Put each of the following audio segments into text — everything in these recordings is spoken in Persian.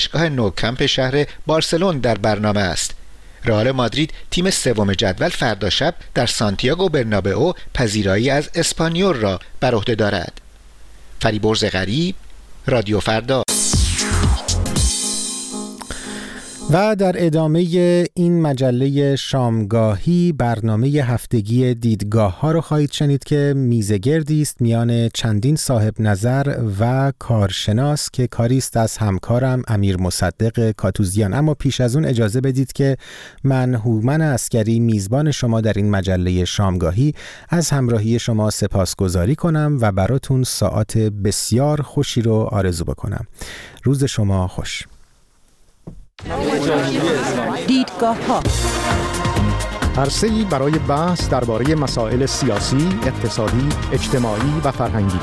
باشگاه نوکمپ شهر بارسلون در برنامه است. رئال مادرید تیم سوم جدول فردا شب در سانتیاگو برنابئو پذیرایی از اسپانیول را بر عهده دارد. فریبرز غریب، رادیو فردا. و در ادامه این مجله شامگاهی برنامه هفتگی دیدگاه ها رو خواهید شنید که میزگردی است میان چندین صاحب نظر و کارشناس که کاری است از همکارم امیر مصدق کاتوزیان. اما پیش از اون اجازه بدید که من هومن عسکری میزبان شما در این مجله شامگاهی از همراهی شما سپاسگزاری کنم و براتون ساعات بسیار خوشی رو آرزو بکنم. روز شما خوش. دیدگاه ها عرصه‌ای برای بحث درباره مسائل سیاسی، اقتصادی، اجتماعی و فرهنگی.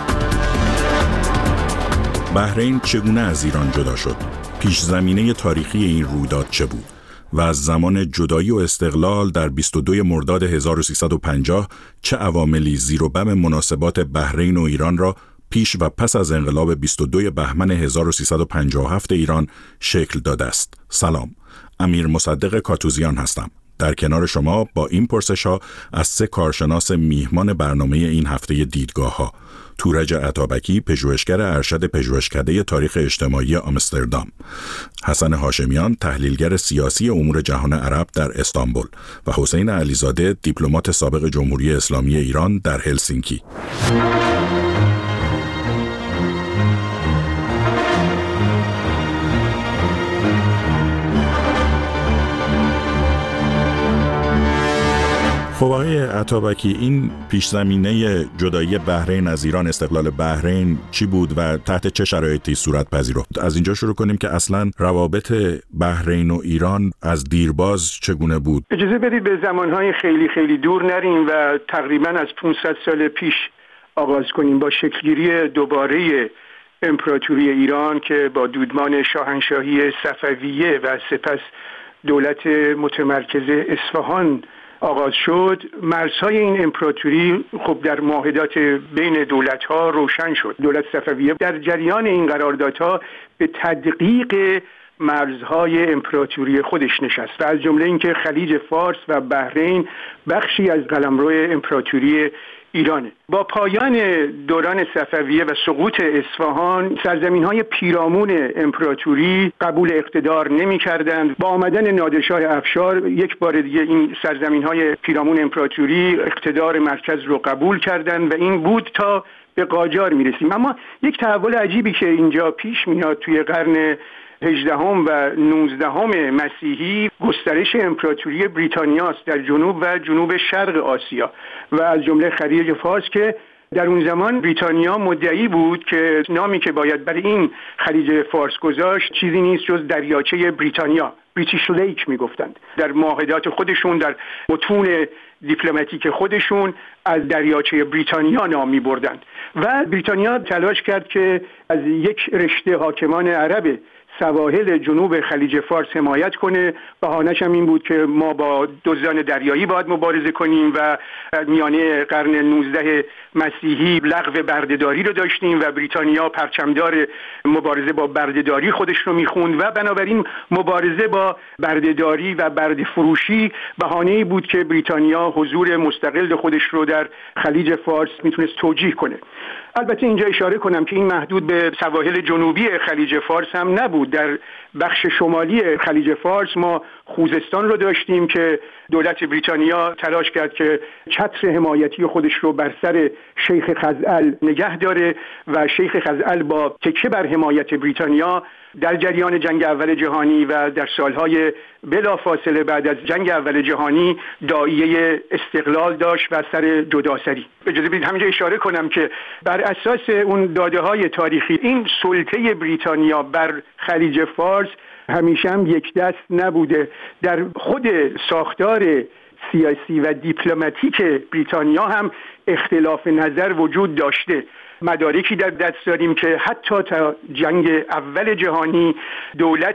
بحرین چگونه از ایران جدا شد؟ پیش زمینه تاریخی این رویداد چه بود؟ و از زمان جدایی و استقلال در 22 مرداد 1350 چه عواملی زیر و بم مناسبات بحرین و ایران را پیش و پس از انقلاب 22 بهمن 1357 ایران شکل داده است؟ سلام، امیر مصدق کاتوزیان هستم. در کنار شما با این پرسش‌ها از 3 کارشناس میهمان برنامه این هفته دیدگاه‌ها: تورج عطابکی، پژوهشگر ارشد پژوهشکده تاریخ اجتماعی آمستردام، حسن هاشمیان، تحلیلگر سیاسی امور جهان عرب در استانبول و حسین علیزاده، دیپلمات سابق جمهوری اسلامی ایران در هلسینکی. خب آقای عطابکی، این پیش زمینه جدایی بحرین از ایران، استقلال بحرین چی بود و تحت چه شرایطی صورت پذیرفت؟ از اینجا شروع کنیم که اصلا روابط بحرین و ایران از دیرباز چگونه بود؟ اجازه بدید به زمانهای خیلی خیلی دور نریم و تقریبا از 500 سال پیش آغاز کنیم با شکلگیری دوباره امپراتوری ایران که با دودمان شاهنشاهی صفویه و سپس دولت متمرکز اصفهان آغاز شد. مرزهای این امپراتوری خب در معاهدات بین دولت‌ها روشن شد. دولت صفویه در جریان این قراردادها به تدقیق مرزهای امپراتوری خودش نشست و از جمله اینکه خلیج فارس و بحرین بخشی از قلمرو امپراتوری ایرانه. با پایان دوران صفویه و سقوط اصفهان، سرزمین‌های پیرامون امپراتوری قبول اقتدار نمی‌کردند. با آمدن نادرشاه افشار یک بار دیگه این سرزمین‌های پیرامون امپراتوری اقتدار مرکز رو قبول کردند و این بود تا به قاجار می‌رسیم. اما یک تحول عجیبی که اینجا پیش میاد توی قرن 18 و 19 مسیحی، گسترش امپراتوری بریتانیاست در جنوب و جنوب شرق آسیا و از جمله خلیج فارس که در اون زمان بریتانیا مدعی بود که نامی که باید برای این خلیج فارس گذاشت چیزی نیست جز دریاچه بریتانیا، بریتیش لیک میگفتند. در معاهدات خودشون، در متون دیپلماتیک خودشون از دریاچه بریتانیا نام میبردند و بریتانیا تلاش کرد که از یک رشته حاکمان عرب سواحل جنوب خلیج فارس حمایت کنه. بهانه‌ش هم این بود که ما با دزدان دریایی باید مبارزه کنیم و میانه قرن 19 مسیحی لغو بردهداری رو داشتیم و بریتانیا پرچمدار مبارزه با بردهداری خودش رو میخوند و بنابراین مبارزه با بردهداری و برده فروشی بهانه‌ای بود که بریتانیا حضور مستقل خودش رو در خلیج فارس میتونست توجیه کنه. البته اینجا اشاره کنم که این محدود به سواحل جنوبی خلیج فارس هم نبود. در بخش شمالی خلیج فارس ما خوزستان رو داشتیم که دولت بریتانیا تلاش کرد که چتر حمایتی خودش رو بر سر شیخ خزعل نگه داره و شیخ خزعل با تکیه بر حمایت بریتانیا در جریان جنگ اول جهانی و در سالهای بلافاصله بعد از جنگ اول جهانی داعیه استقلال داشت و سر جداسری. اجازه بدید همینجا اشاره کنم که بر اساس اون داده‌های تاریخی این سلطه بریتانیا بر خلیج فارس همیشه هم یک دست نبوده. در خود ساختار سیاسی و دیپلماتیک بریتانیا هم اختلاف نظر وجود داشته. مدارکی در دست داریم که حتی تا جنگ اول جهانی دولت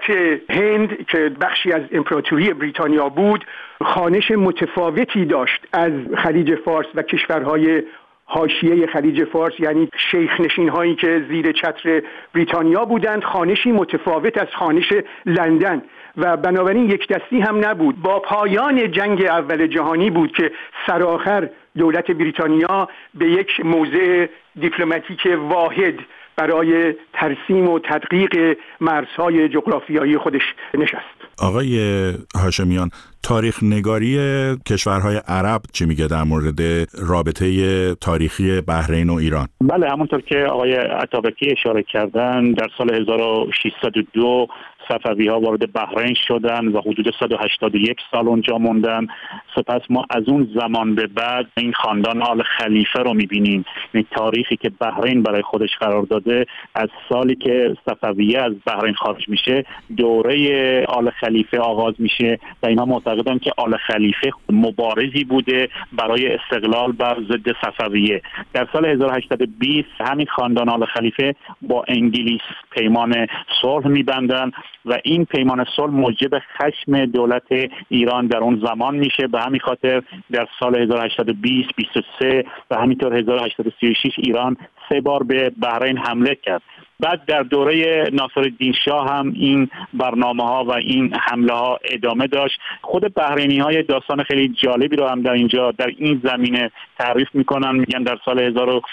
هند که بخشی از امپراتوری بریتانیا بود خوانش متفاوتی داشت از خلیج فارس و کشورهای حاشیه خلیج فارس، یعنی شیخ نشین هایی که زیر چتر بریتانیا بودند، خوانشی متفاوت از خوانش لندن و بنابراین یک دستی هم نبود. با پایان جنگ اول جهانی بود که سرآخر دولت بریتانیا به یک موضع دیپلماتیک واحد برای ترسیم و تدقیق مرزهای جغرافیایی خودش نشست. آقای هاشمیان، تاریخ نگاری کشورهای عرب چی میگه در مورد رابطه تاریخی بحرین و ایران؟ بله، همونطور که آقای عطابکی اشاره کردن، در سال 1602 صفوی‌ها وارد بحرین شدن و حدود 181 سال اونجا موندن. سپس ما از اون زمان به بعد این خاندان آل خلیفه رو می‌بینیم. این تاریخی که بحرین برای خودش قرار داده، از سالی که صفویه از بحرین خارج میشه دوره آل خلیفه آغاز میشه و اینا معتقدن که آل خلیفه مبارزی بوده برای استقلال بر ضد صفویه. در سال 1820 همین خاندان آل خلیفه با انگلیس پیمان صلح می‌بندن و این پیمان صلح موجب خشم دولت ایران در اون زمان میشه. به همین خاطر در سال 1820 23 و همینطور 1836 ایران 3 بار به بحرین حمله کرد. بعد در دوره ناصرالدین شاه هم این برنامه‌ها و این حمله‌ها ادامه داشت. خود بحرینی‌ها داستان خیلی جالبی رو هم در این زمینه تعریف می‌کنن. میگن در سال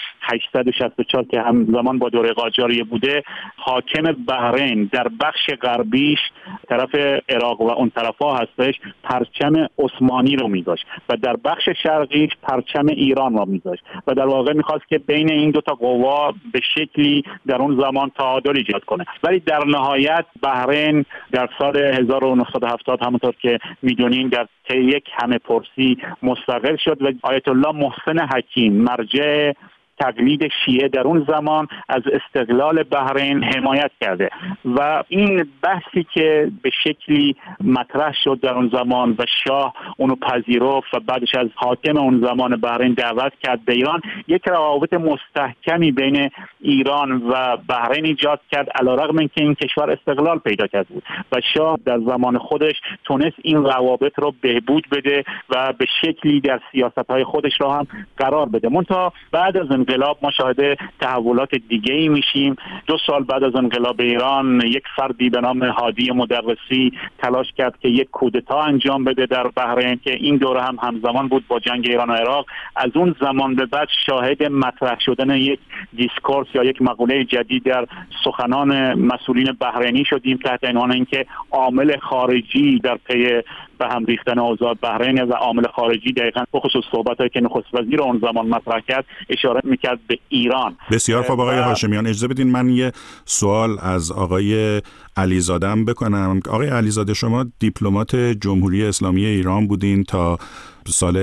1864 که همزمان با دوره قاجاریه بوده، حاکم بحرین در بخش غربیش طرف عراق و اون طرفا هستش پرچم عثمانی رو می‌داشت و در بخش شرقیش پرچم ایران رو می‌داشت و در واقع می‌خواست که بین این دو تا قوا به شکلی در اون زمان تعادل ایجاد کنه. ولی در نهایت بحرین در سال 1970 همونطور که میدونین در یک همه پرسی مستقل شد و آیت الله محسن حکیم مرجع تقلید شیعه در اون زمان از استقلال بحرین حمایت کرده و این بحثی که به شکلی مطرح شد در اون زمان و شاه اونو پذیرفت و بعدش از حاکم اون زمان بحرین دعوت کرد به ایران، یک روابط مستحکمی بین ایران و بحرین ایجاد کرد، علیرغم اینکه این کشور استقلال پیدا کرد بود و شاه در زمان خودش تونست این روابط رو بهبود بده و به شکلی در سیاست‌های خودش رو هم قرار بده. منتها بعد از انقلاب ما شاهد تحولات دیگه‌ای میشیم. 2 سال بعد از انقلاب ایران یک فردی به نام هادی مدرسی تلاش کرد که یک کودتا انجام بده در بحرین که این دوره هم همزمان بود با جنگ ایران و عراق. از اون زمان به بعد شاهد مطرح شدن یک دیسکورس یا یک مقوله جدید در سخنان مسئولین بحرینی شدیم تحت عنوان اینکه عامل خارجی در پی به هم ریختن اوضاع بحرین و عامل خارجی دقیقاً به خصوص صحبتایی که نخست وزیر اون زمان مطرح کرد اشاره میکرد به ایران. بسیار خوب آقای هاشمیان، اجازه بدین من یه سوال از آقای علیزاده هم بکنم. آقای علیزاده، شما دیپلمات جمهوری اسلامی ایران بودین تا سال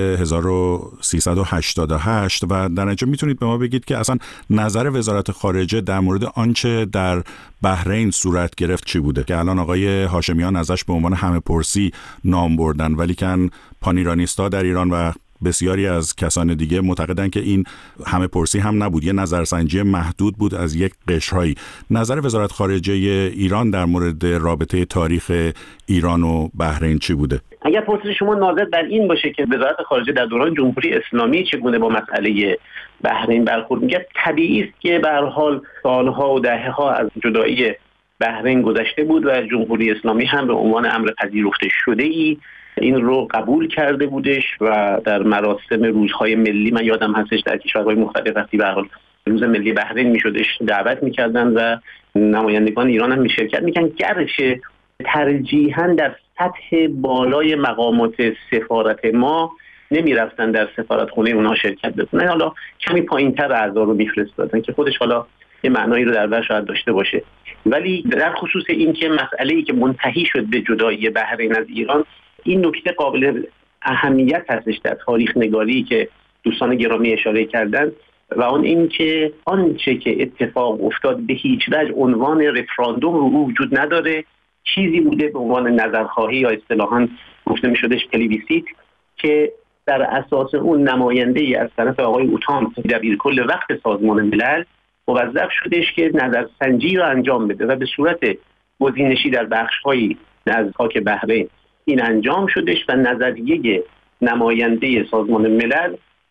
1388 و در نتیجه میتونید به ما بگید که اصلا نظر وزارت خارجه در مورد آنچه در بحرین صورت گرفت چی بوده که الان آقای هاشمیان ازش به عنوان همه پرسی نام بردن، ولی کن پانیرانیستا در ایران و بسیاری از کسان دیگه معتقدن که این همه پرسی هم نبود، یه نظرسنجی محدود بود از یک قشرهایی. نظر وزارت خارجه ایران در مورد رابطه تاریخ ایران و بحرین چی بوده؟ اگر پرسش شما ناظر بر این باشه که وزارت خارجه در دوران جمهوری اسلامی چگونه با مسئله بحرین برخورد می‌کرد، طبیعی است که به هر حال سالها و دهه‌ها از جدایی بحرین گذشته بود و جمهوری اسلامی هم به عنوان امر پذیرفته شده‌ای این رو قبول کرده بودش و در مراسم روزهای ملی، من یادم هستش در کشورهای مختلف وقتی به هر حال روز ملی بحرین میشدش دعوت میکردن و نمایندگان ایران هم شرکت میکنن، گرچه ترجیحاً در سطح بالای مقامات سفارت ما نمیرفتن در سفارتخونه اونها شرکت بکنن، حالا کمی پایین‌تر اعضا رو میفرستادن که خودش حالا یه معنایی رو در بر شاید داشته باشه. ولی در خصوص این که مسئله‌ای که منتهی شد به جدایی بحرین از ایران، این نکته قابل اهمیت هستش در تاریخ نگاری که دوستان گرامی اشاره کردن و آن این که آنچه که اتفاق افتاد به هیچ وجه عنوان رفراندوم رو وجود نداره، چیزی بوده به عنوان نظرخواهی یا اصطلاحاً گفته می‌شدش پلیبیسیت که در اساس اون نماینده‌ای از طرف آقای اوتان دبیرکل وقت سازمان ملل موظف شدش که نظرسنجی رو انجام بده و به صورت گزینشی در بخش‌هایی از خاک بحرین این انجام شدش و نظریه نماینده سازمان ملل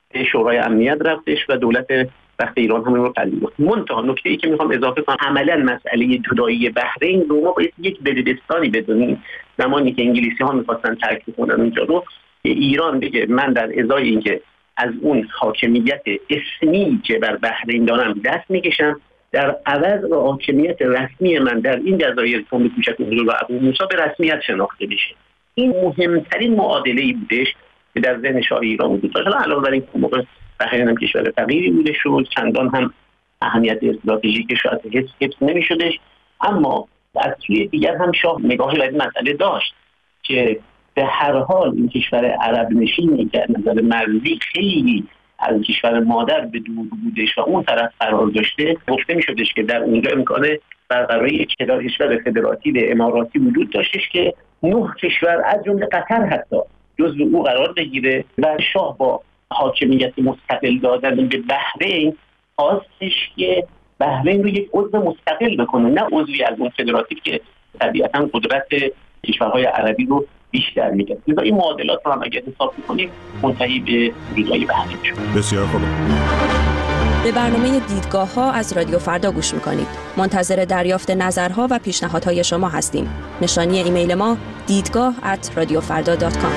شورای امنیت رفتش و دولت وقت ایران هم رو پذیرفت. منتها نکته‌ای که میخوام اضافه کنم، عملاً مسئله جدایی بحرین رو ما باید یک دبیرستانی بدونیم. زمانی که انگلیسی‌ها می‌خواستن ترک کنن اونجا رو، ایران بگه من در ازای اینکه از اون حاکمیت اسمی که بر بحرین دارم دست میکشم، در عوض با حاکمیت رسمی من در این جزایر تنب کوچک و ابو موسی به رسمیت شناخته بشه. این مهمترین معادله‌ای بودش که در ذهن شاه ایران وجود داشت. علاوه بر این موقع بحرین هم کشور فقیری بوده شد، چندان هم اهمیت استراتژیکش حفظ نمی‌شدش، اما از سوی دیگر هم شاه نگاهی به این مسئله داشت که به هر حال این کشور عرب نشینی که از نظر مرزی خیلی از کشور مادر به دور بودش و اون طرف قرار داشته، گفته می‌شدش که در اونجا امکان برقراری کشور فدراتیو اماراتی وجود داشتش که 9 کشور از جمله قطر حتی جزو او قرار بگیره و شاه با حاکمیت مستقل دادن به بحرین خواستش که بحرین رو یک عضو مستقل بکنه، نه عضوی از اون فدراتیو که طبیعتاً قدرت کشورهای عربی رو بیشتر میگه. لذا این معادلات رو هم اگر حساب کنیم منتهی به جدایی بحرین شد. بسیار خوب. به برنامه دیدگاه‌ها از رادیو فردا گوش می‌کنید. منتظر دریافت نظرها و پیشنهادهای شما هستیم. نشانی ایمیل ما دیدگاه@radiofarda.com.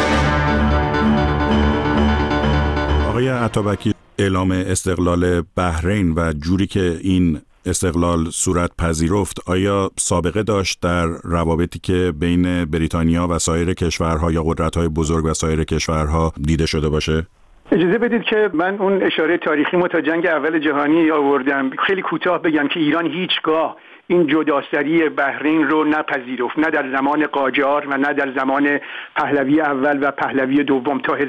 آقای عطابکی، اعلام استقلال بحرین و جوری که این استقلال صورت پذیرفت آیا سابقه داشت در روابطی که بین بریتانیا و سایر کشورها یا قدرت‌های بزرگ و سایر کشورها دیده شده باشه؟ اجازه بدید که من اون اشاره تاریخی ما تا جنگ اول جهانی آوردم. خیلی کوتاه بگم که ایران هیچگاه این جداسری بحرین رو نپذیرفت، نه در زمان قاجار و نه در زمان پهلوی اول و پهلوی دوم تا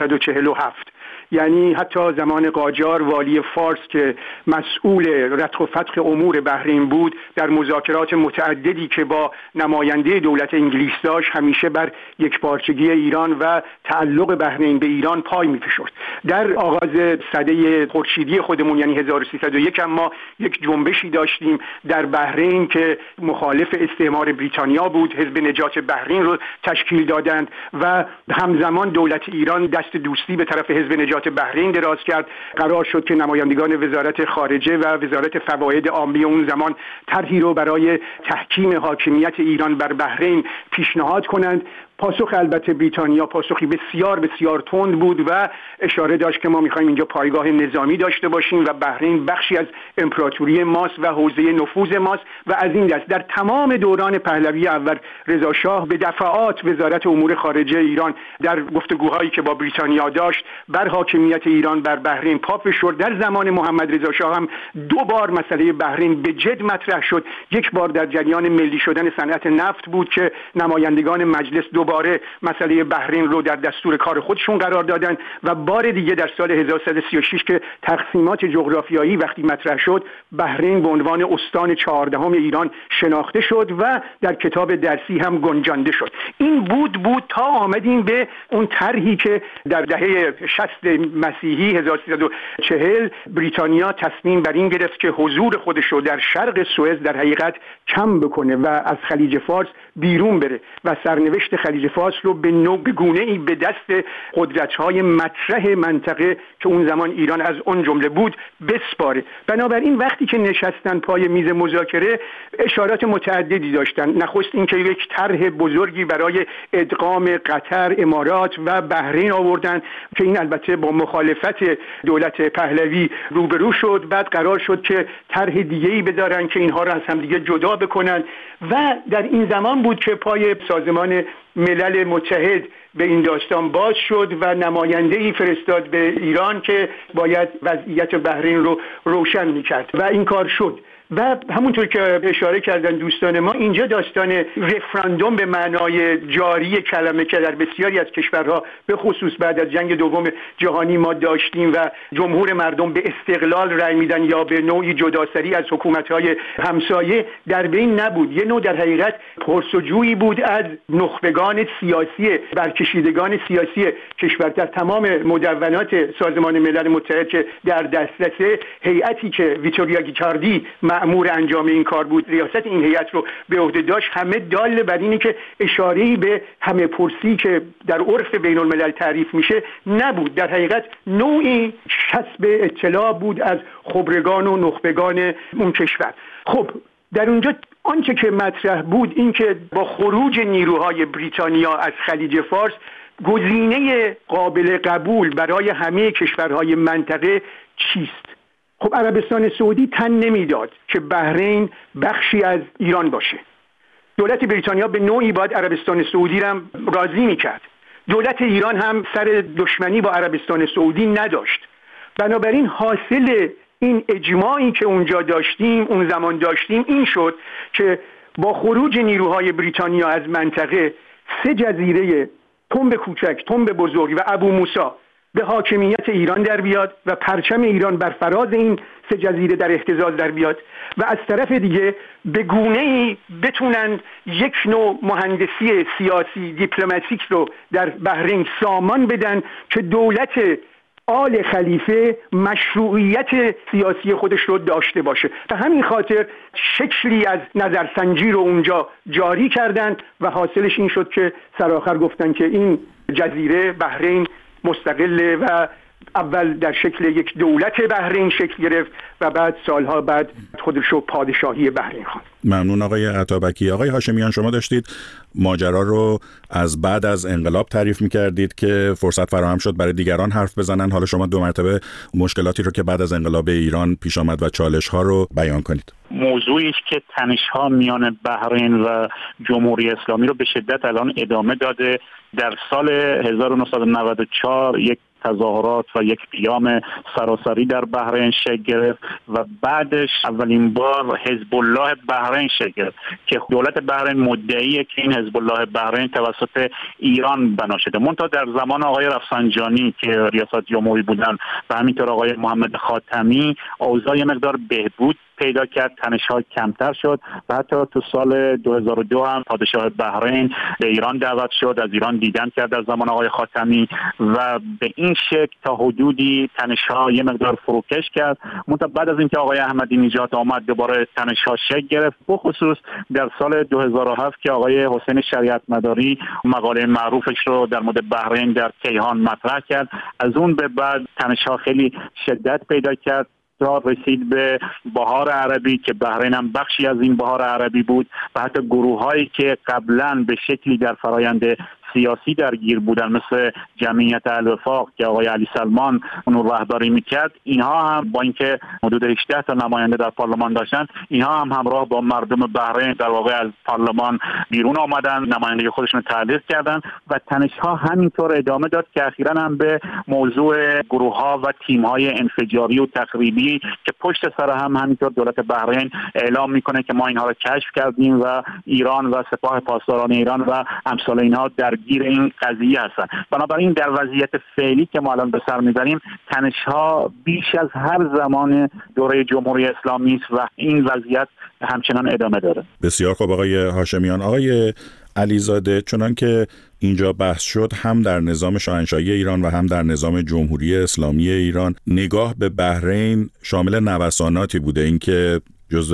1347. یعنی حتی زمان قاجار والی فارس که مسئول رتق و فتق امور بحرین بود، در مذاکرات متعددی که با نماینده دولت انگلیس داشت همیشه بر یکپارچگی ایران و تعلق بحرین به ایران پای می‌فشرد. در آغاز سده خورشیدی خودمون یعنی 1301 ما یک جنبشی داشتیم در بحرین که مخالف استعمار بریتانیا بود، حزب نجات بحرین رو تشکیل دادند و همزمان دولت ایران دست دوستی به طرف حزب نجات بحرین دراز کرد. قرار شد که نمایندگان وزارت خارجه و وزارت فواید عامه اون زمان طرحی رو برای تحکیم حاکمیت ایران بر بحرین پیشنهاد کنند. پاسخ البته بریتانیا پاسخی بسیار بسیار تند بود و اشاره داشت که ما می‌خوایم اینجا پایگاه نظامی داشته باشیم و بحرین بخشی از امپراتوری ماست و حوزه نفوذ ماست و از این دست در تمام دوران پهلوی اول رضا شاه به دفعات وزارت امور خارجه ایران در گفتگوهایی که با بریتانیا داشت بر حاکمیت ایران بر بحرین پا فشرد. در زمان محمد رضا شاه هم 2 بار مسئله بحرین به جد مطرح شد. یک بار در جریان ملی شدن صنعت نفت بود که نمایندگان مجلس دوباره مسئله بحرین رو در دستور کار خودشون قرار دادن و بار دیگه در سال 1136 که تقسیمات جغرافیایی وقتی مطرح شد، بحرین به عنوان استان 14 ایران شناخته شد و در کتاب درسی هم گنجانده شد. این بود تا آمدیم به اون طرحی که در دهه 60 مسیحی 1340 بریتانیا تصمیم بر این گرفت که حضور خودش رو در شرق سوئد در حقیقت کم بکنه و از خلیج فارس بیرون بره و سرنوشت خلیج فارس رو به گونه‌ای به دست قدرت‌های مطرح منطقه که اون زمان ایران از اون جمله بود بسپاره. بنابراین وقتی که نشستن پای میز مذاکره اشارات متعددی داشتن. نخست این که یک طرح بزرگی برای ادغام قطر، امارات و بحرین آوردن که این البته با مخالفت دولت پهلوی روبرو شد. بعد قرار شد که طرح دیگه‌ای بدارن که اینها را از هم دیگه جدا بکنن و در این زمان بود که پای سازمان ملل متحد به این داستان باز شد و نماینده‌ای فرستاد به ایران که باید وضعیت بحرین رو روشن می‌کرد و این کار شد. و همونطور که اشاره کردن دوستان ما، اینجا داستان رفراندوم به معنای جاری کلمه که در بسیاری از کشورها به خصوص بعد از جنگ دوم جهانی ما داشتیم و جمهور مردم به استقلال رأی میدن یا به نوعی جداسری از حکومت‌های همسایه در بین نبود. یه نوع در حقیقت پرسجویی بود از نخبگان سیاسی، برکشیدگان سیاسی کشور. در تمام مدونات سازمان ملل متحد که در دسترس، هیئتی که ویتوریا گیکاردی مأمور انجام این کار بود، ریاست این هیئت رو به عهده داشت، همه دال بر اینه که اشاره‌ای به همه پرسی که در عرف بین الملل تعریف میشه نبود. در حقیقت نوعی کسب اطلاع بود از خبرگان و نخبگان اون کشور. خب در اونجا آنچه که مطرح بود این که با خروج نیروهای بریتانیا از خلیج فارس گزینه قابل قبول برای همه کشورهای منطقه چیست؟ خب عربستان سعودی تن نمیداد که بحرین بخشی از ایران باشه. دولت بریتانیا به نوعی باید عربستان سعودی را راضی میکرد. دولت ایران هم سر دشمنی با عربستان سعودی نداشت. بنابراین حاصل این اجماعی که اونجا داشتیم، اون زمان داشتیم، این شد که با خروج نیروهای بریتانیا از منطقه 3 جزیره تنب کوچک، تنب بزرگ و ابو موسی به حاکمیت ایران در بیاد و پرچم ایران بر فراز این 3 جزیره در اهتزاز در بیاد و از طرف دیگه به گونه‌ای بتونن یک نوع مهندسی سیاسی دیپلماتیک رو در بحرین سامان بدن که دولت آل خلیفه مشروعیت سیاسی خودش رو داشته باشه. به همین خاطر شکلی از نظرسنجی رو اونجا جاری کردن و حاصلش این شد که سرآخر گفتن که این جزیره بحرین مستقله و اول در شکل یک دولت بحرین شکل گرفت و بعد سالها بعد خودش رو پادشاهی بحرین خواند. ممنون آقای عطابکی. آقای هاشمیان، شما داشتید ماجرا رو از بعد از انقلاب تعریف می‌کردید که فرصت فراهم شد برای دیگران حرف بزنن. حالا شما 2 مرتبه مشکلاتی رو که بعد از انقلاب ایران پیش آمد و چالش‌ها رو بیان کنید. موضوعی است که تنش‌ها میان بحرین و جمهوری اسلامی رو به شدت الان ادامه داده. در سال 1994 یک تظاهرات و یک قیام سراسری در بحرین شکل گرفت و بعدش اولین بار حزب الله بحرین شکل گرفت که دولت بحرین مدعیه که این حزب الله بحرین توسط ایران بنا شده. منتها در زمان آقای رفسنجانی که ریاست جمهوری بودن و همینطور آقای محمد خاتمی اوضاع مقدار بهبود پیدا کرد، تنش‌ها کمتر شد و حتی تو سال 2002 هم پادشاه بحرین به ایران دعوت شد، از ایران دیدن کرد در زمان آقای خاتمی و به این شکل تا حدودی تنش‌ها یه مقدار فروکش کرد. منتها بعد از اینکه آقای احمدی نژاد آمد دوباره تنش‌ها شکل گرفت، بخصوص در سال 2007 که آقای حسین شریعت مداری مقاله معروفش رو در مورد بحرین در کیهان مطرح کرد. از اون به بعد تنش‌ها خیلی شدت پیدا کرد تا رسید به بهار عربی که بحرین هم بخشی از این بهار عربی بود و حتی گروه‌هایی که قبلا به شکلی در فرایند سیاسی درگیر بودن مثل جمعیت الوفاق که آقای علی سلمان اون رو رهبری میکرد، اینها هم با اینکه حدود 18 تا نماینده در پارلمان داشتن، اینها هم همراه با مردم بحرین در واقع از پارلمان بیرون آمدن، نمایندگی خودشون تعلیق کردن و تنش‌ها همینطور ادامه داد که اخیراً هم به موضوع گروه‌ها و تیم‌های انفجاری و تخریبی که پشت سر هم همینطور دولت بحرین اعلام میکنه که ما اینها رو کشف کردیم و ایران و سپاه پاسداران ایران و امثال اینها درگیر این قضیه هستن. بنابراین در وضعیت فعلی که ما الان به سر میبریم تنش‌ها بیش از هر زمان دوره جمهوری اسلامی است و این وضعیت همچنان ادامه داره. بسیار خوب آقای هاشمیان. آقای علیزاده، چنان که اینجا بحث شد، هم در نظام شاهنشاهی ایران و هم در نظام جمهوری اسلامی ایران نگاه به بحرین شامل نوساناتی بوده. اینکه جزء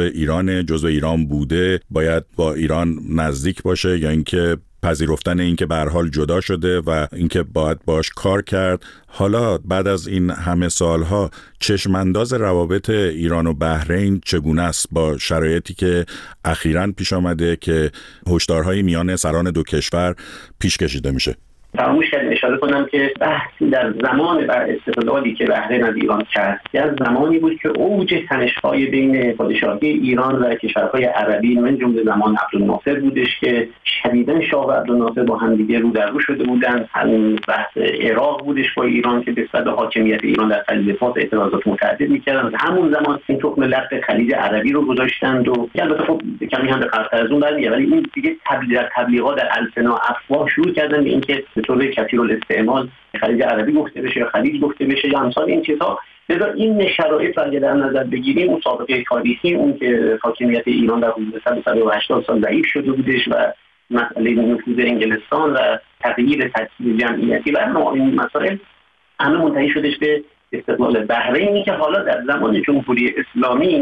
ایران بوده باید با ایران نزدیک باشه، یا اینکه پذیرفتن اینکه به هر حال جدا شده و اینکه باید باش کار کرد. حالا بعد از این همه سالها چشمانداز روابط ایران و بحرین چگونه است با شرایطی که اخیراً پیش آمده که هشدارهای میان سران دو کشور پیش کشیده میشه؟ فراموش کردم اشاره کنم که بحثی در زمان استقلالی که بحرین از ایران کرد از زمانی بود که اوج تنش‌های بین پادشاهی ایران و کشورهای عربی من جمله زمان عبدالناصر بودش که شدیداً شاه و عبدالناصر با هم دیگه رو در رو شده بودن. همین بحث عراق بودش با ایران که نسبت به حاکمیت ایران در خلیج فارس اعتراضات متعدد می‌کردن. همون زمان این تخم لق خلیج عربی رو گذاشتند و البته خب کمی هم به قرض از اون برمیاد، ولی این دیگه تبلیغات در السنا افواه شروع کردن به اینکه طور کثیر الاستعمال خلیج عربی گفته بشه یا خلیج گفته بشه یا امثال این چیزها. لذا این شرایط رو اگه در نظر بگیریم، اون سابقه تاریخی، اون که حاکمیت ایران در حدود 180 سال ضعیف شده بودش و مسئله نفوذ انگلستان و تغییر ترکیب جمعیتی و این مسائل همه منتهی شدش به استقلال بحرینی که حالا در زمان جمهوری اسلامی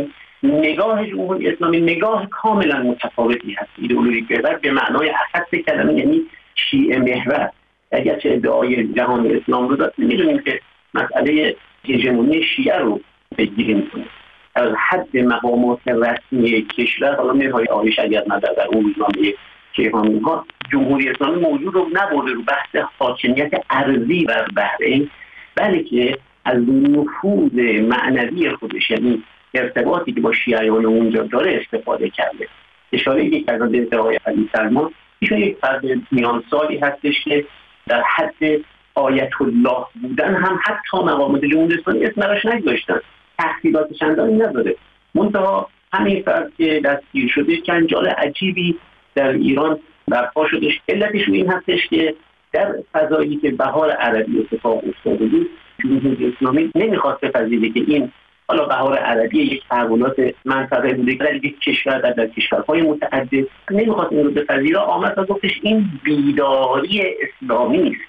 نگاه جمهوری اسلامی نگاه کاملا متفاوتی هست. ایدئولوژی محور به معنای اخص کلمه، یعنی شیعه محور. اگرچه ادعای جهان اسلام رو داد، می‌دونیم که مسئله هژمونی شیعه رو پیگیری می‌کنه. از حد مقامات رسمی کشور، حالا نهایی عالیش اگر نداره در اون روزنامه کیهان‌ها، جمهوری اسلامی موضوع رو نبرده رو بحث حاکمیت ارضی بر بحرین، بلکه از نفوذ معنوی خودش، یعنی ارتباطی که با شیعیان اونجا داره استفاده کرده. اشاره یک از ادعای علی سلمان، ایشون یک فرد میان سالی هستش که در حد آیت الله بودن هم حتی مقامات جمهوری اسلامی اسم براش نگذاشتن، تحصیلات چندانی نداره. منتها همین فرد که دستگیر شده جنجال عجیبی در ایران برپا شدش. علتش این هستش که در فضایی که بهار عربی اتفاق افتاده بود، جمهوری اسلامی نمیخواست بپذیره که این حالا بهار عربی یک تحولات منطقه بوده در یک کشور، در کشورهای متعدد، نمیخواست این رو بپذیره. آمد و گفتش این بیداری اسلامی است،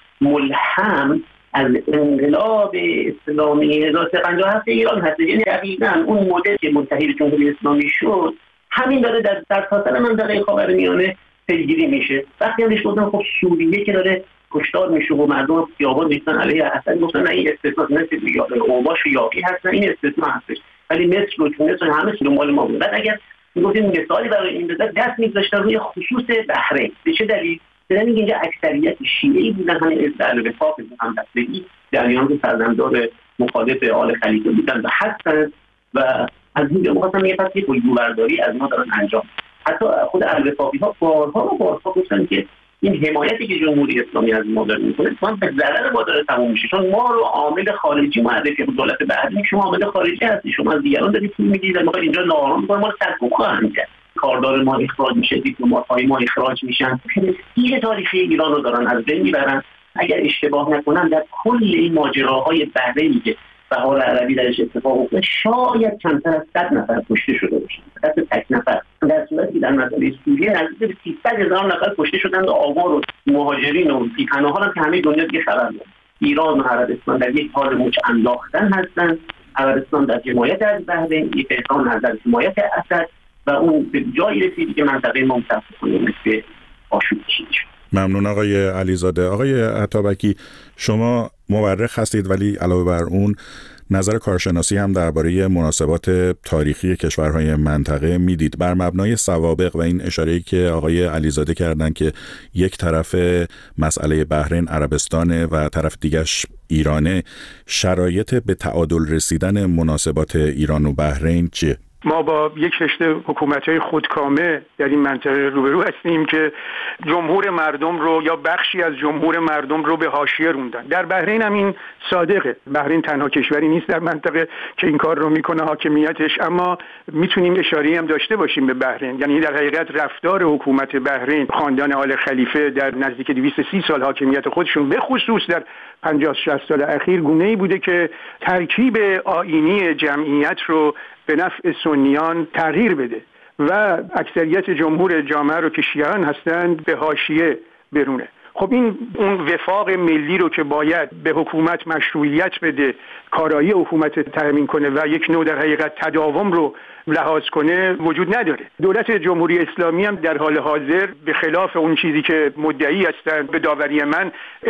ملهم از انقلاب اسلامی 1357 ایران هست. یعنی دقیقاً اون مدل که منتهی به جمهوری اسلامی شد، همین داره در سرتاسر منطقه خاورمیانه پیگیری میشه. وقتی همش گفتن خب سوریه که داره کشتار میشه و مردم خیابان ریختن علیه اسد، گفتن نه این استثناء، مثل اوباش و یاقی هست، نه این استثناء هستش، ولی مصر و تونس همه دنبال ما بود. بعد اگر میگفتیم مثالی برای این بزنیم، دست میذاشتن روی خصوص بحرین. به چه دلیل؟ بدن اینجا اکثریت شیعی بودن، همین در وفاق هم دستگی در ایران که فرزندان مخالف آل خلیفه بودن و هستن و از اینجا می‌خواستن یه پس یک الگوبرداری از ما دارن انجام. حتی خود الوفاقی‌ها بارها گفتن که این حمایتی که جمهوری اسلامی از ما داره میکنه اتفاقاً به ضرر ما داره تموم میشه، چون ما رو عامل خارجی معرفی بود. دولت بحرین شما عامل خارجی هستی، شما از دیگران دارید پول میگیرید و میخواید اینجا ناآرام کنید، ما رو سرکوب خواهند کرد. کاردار ما اخراج میشه، دیپلمات‌های ما اخراج میشن، پرستیژ تاریخی ایران رو دارن از بین میبرن. اگر اشتباه نکنم در کل این ماجراهای بحرینی که بهار عربی درش اتفاق افتاد، شاید کمتر از 100 نفر کشته شده باشن، فقط تک نفر، در صورتی که در مسئله سوریه نزدیک به 300,000 نفر کشته شدن و آوار و مهاجرین و بی‌پناهان هم که همه دنیا دیگه خبر داره. ایران و عربستان در یک حال مچ انداختن هستن، عربستان در حمایت از بحرین، ایران در حمایت اسد و اون به جایی رسیدی که منطقه ما متاسفانه مثل آشوب کشیده شد. ممنون آقای علیزاده. آقای عطابکی، شما مورخ هستید ولی علاوه بر اون نظر کارشناسی هم درباره مناسبات تاریخی کشورهای منطقه میدید. بر مبنای سوابق و این اشاره‌ای که آقای علیزاده کردن که یک طرف مسئله بحرین عربستانه و طرف دیگش ایرانه، شرایط به تعادل رسیدن مناسبات ایران و بحرین چیه؟ ما با یک رشته حکومت‌های خودکامه در این منطقه روبرو هستیم که جمهور مردم رو یا بخشی از جمهور مردم رو به حاشیه روندن. در بحرین هم این صادقه. بحرین تنها کشوری نیست در منطقه که این کار رو میکنه حاکمیتش، اما میتونیم اشاره‌ای هم داشته باشیم به بحرین. یعنی در حقیقت رفتار حکومت بحرین، خاندان آل خلیفه در نزدیک 230 سال حاکمیت خودشون، به خصوص در 50-60 سال اخیر، گونه‌ای بوده که ترکیب آیینی جمعیت رو به نفع سنیان تغییر بده و اکثریت جمهور جامعه رو که شیعیان هستند به حاشیه برونه. خب این اون وفاق ملی رو که باید به حکومت مشروعیت بده، کارایی حکومت تامین کنه و یک نوع در حقیقت تداوم رو لحاظ کنه وجود نداره. دولت جمهوری اسلامی هم در حال حاضر به خلاف اون چیزی که مدعی هستند، به داوری من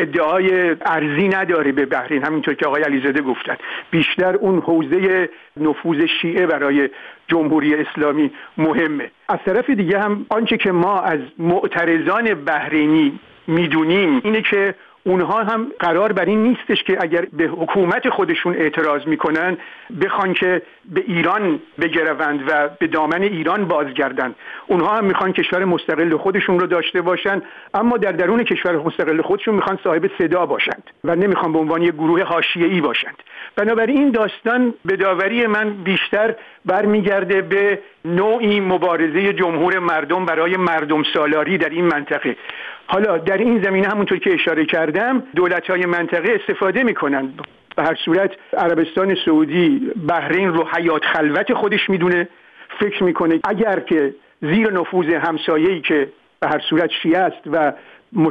ادعای ارزی نداره به بحرین. همینطور که آقای علیزاده گفتن، بیشتر اون حوزه نفوذ شیعه برای جمهوری اسلامی مهمه. از طرف دیگه هم آنچه که ما از معترضان بحرینی میدونیم اینه که اونها هم قرار بر این نیستش که اگر به حکومت خودشون اعتراض میکنن بخوان که به ایران بگروند و به دامن ایران بازگردن. اونها هم میخوان کشور مستقل خودشون رو داشته باشن، اما در درون کشور مستقل خودشون میخوان صاحب صدا باشند و نمیخوان به عنوان یک گروه حاشیه‌ای باشند. بنابراین این داستان به داوری من بیشتر برمیگرده به نوعی مبارزه جمهور مردم برای مردم سالاری در این منطقه. حالا در این زمینه همونطور که اشاره کردم دولت‌های منطقه استفاده می‌کنند. به هر صورت عربستان سعودی بحرین رو حیات خلوت خودش میدونه، فکر میکنه اگر که زیر نفوذ همسایه‌ای که به هر صورت شیعه است و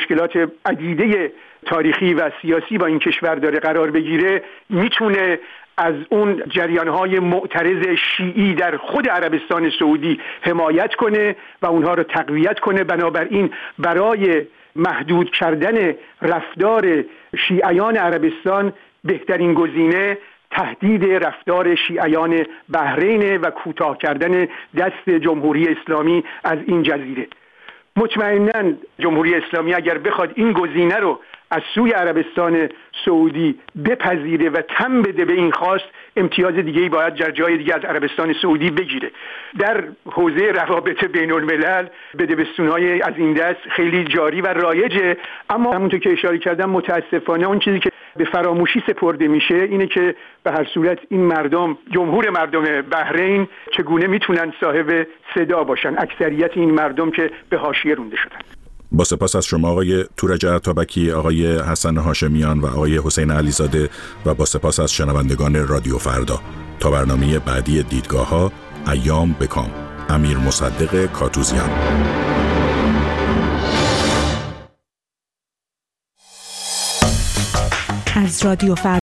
مشکلات عدیده تاریخی و سیاسی با این کشور داره قرار بگیره، میتونه از اون جریان‌های معترض شیعی در خود عربستان سعودی حمایت کنه و اونها رو تقویت کنه. بنابراین برای محدود کردن رفتار شیعیان عربستان بهترین گزینه تهدید رفتار شیعیان بحرین و کوتاه کردن دست جمهوری اسلامی از این جزیره. مطمئناً جمهوری اسلامی اگر بخواد این گزینه رو از سوی عربستان سعودی بپذیره و تن بده به این خواست، امتیاز دیگه‌ای باید در جای دیگه از عربستان سعودی بگیره. در حوزه روابط بین الملل بدبستون‌های از این دست خیلی جاری و رایجه، اما همونطور که اشاره کردم متاسفانه اون چیزی که به فراموشی سپرده میشه اینه که به هر صورت این مردم، جمهور مردم بحرین چگونه میتونن صاحب صدا باشن، اکثریت این مردم که به حاشیه رونده شدن. با سپاس از شما آقای تورج عطابکی، آقای حسن هاشمیان و آقای حسین علیزاده و با سپاس از شنوندگان رادیو فردا. تا برنامه بعدی دیدگاه‌ها، ایام بکام. امیر مصدق کاتوزیان. از رادیو فردا